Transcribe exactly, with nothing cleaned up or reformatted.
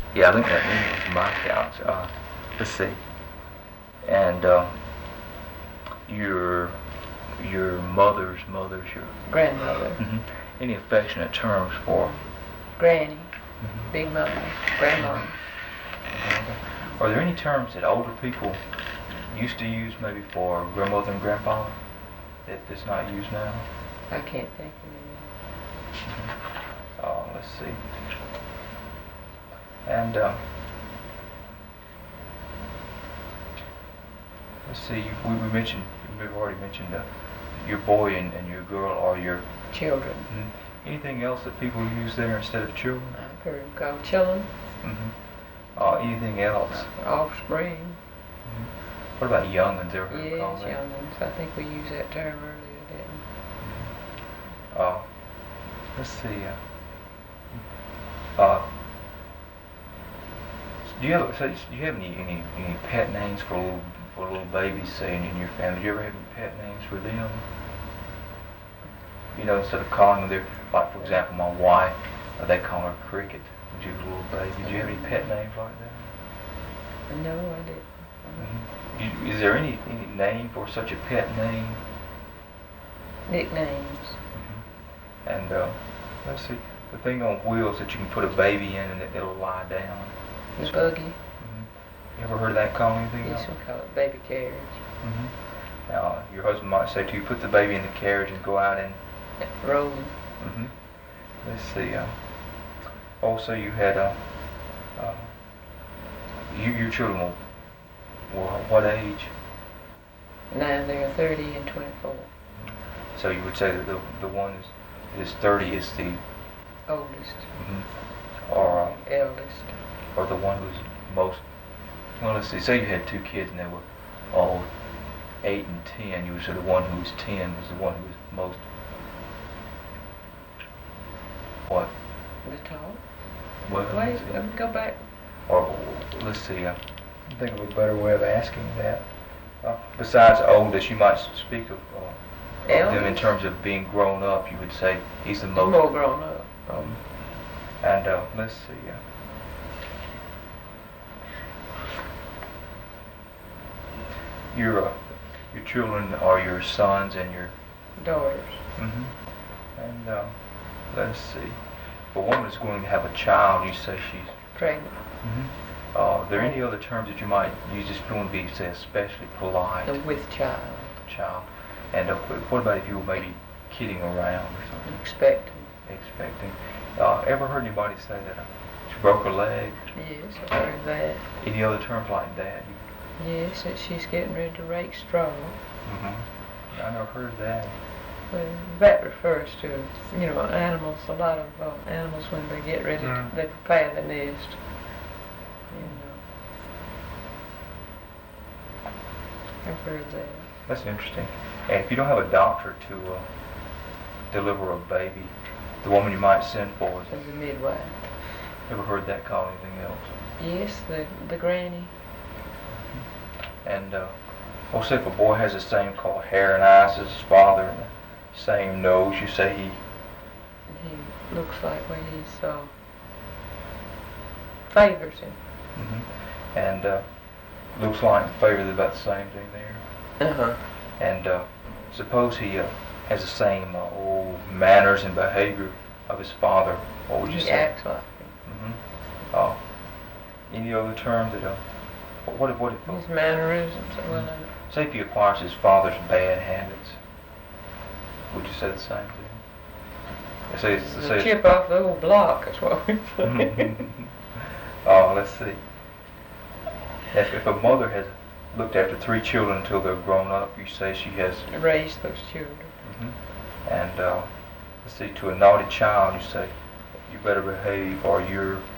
Yeah, I think that means my couch. Uh, let's see. And um, your your mother's mother's your grandmother. hmm Any affectionate terms for Granny, hmm big mama, grandma. Are there any terms that older people used to use maybe for grandmother and grandfather that is not used now? I can't think of Mm-hmm. Uh, let's see. And um, let's see. We, we mentioned we've already mentioned uh, your boy and, and your girl are your any. Children. mm-hmm. Anything else that people use there instead of children? I've heard them called children. Mm-hmm. Uh, anything else? Offspring. Mm-hmm. What about young'uns? Ever heard them called Yes, that? young'uns. I think we used that term earlier, didn't Mm-hmm. Uh, let's see. Uh, uh, do you have say, do you have any, any any pet names for little for little babies, say, in, in your family? Do you ever have any pet names for them? You know, instead of calling them their, like for example, my wife, uh, they call her Cricket. When she was a little baby. Do you have any pet names like that? we? No, I didn't. Mm-hmm. You, is there any any name for such a pet name? Nicknames. Mm-hmm. And uh, let's see, the thing on wheels that you can put a baby in and it, it'll lie down. The buggy. Mm-hmm. You ever heard that called anything Yes, else? we call it baby carriage. Mm-hmm. Now, your husband might say to you, put the baby in the carriage and go out and... Rolling. Mm-hmm. Let's see. Uh, also, you had... Uh, uh, you, your children were, were what age? Now they're thirty and twenty-four. So you would say that the, the one is, is thirty is the... Oldest. Mm-hmm. Or... Uh, eldest. Or the one who's most... Well, let's see. Say you had two kids and they were all eight and ten. You would say the one who was ten was the one who was most... What? The tall. Well, Wait, let me go back. Or, let's see, uh, I think of a better way of asking that. Uh, besides oldest, you might speak of, uh, of them in terms of being grown up. You would say he's the He's most... more grown up. Um, and, uh, let's see, uh, your, uh, your children are your sons and your... Daughters. Mm-hmm. And, uh, let's see. If a woman is going to have a child, you say she's... Pregnant. Mm-hmm. Uh, are there any other terms that you might use if you want to be, say, especially polite? The with child. Child. And uh, what about if you were maybe kidding around or something? Expecting. Expecting. Uh, ever heard anybody say that uh, she broke her leg? Yes, I heard that. Any other terms like that? Yes, that she's getting ready to rake straw. Mm-hmm. I never heard that. Well, that refers to, you know, animals. A lot of uh, animals, when they get ready, Mm. to, they prepare the nest. You know. I've heard that. That's interesting. And if you don't have a doctor to uh, deliver a baby, the woman you might send for is... As a midwife. Ever heard that called anything else? Yes, the the granny. And, uh, well, say if a boy has the same called hair and eyes as his father and the same nose, you say he... He looks like when he's, uh, favors him. Mm-hmm. And, uh, looks like and favors about the same thing there. Uh-huh. And, uh, suppose he, uh, has the same, uh, old manners and behavior of his father, what would you he say? acts like him. Mm-hmm. Uh, any other terms that, uh, what if, what if, uh, His mannerisms. Well, uh, say if he acquires his father's bad habits, would you say the same thing? Say, it's- the say, chip off the old block is what we say. Oh, let's see. If, if a mother has looked after three children until they're grown up, you say she has... Raise those children. Mm-hmm. And, uh, let's see, to a naughty child, you say, you better behave or you're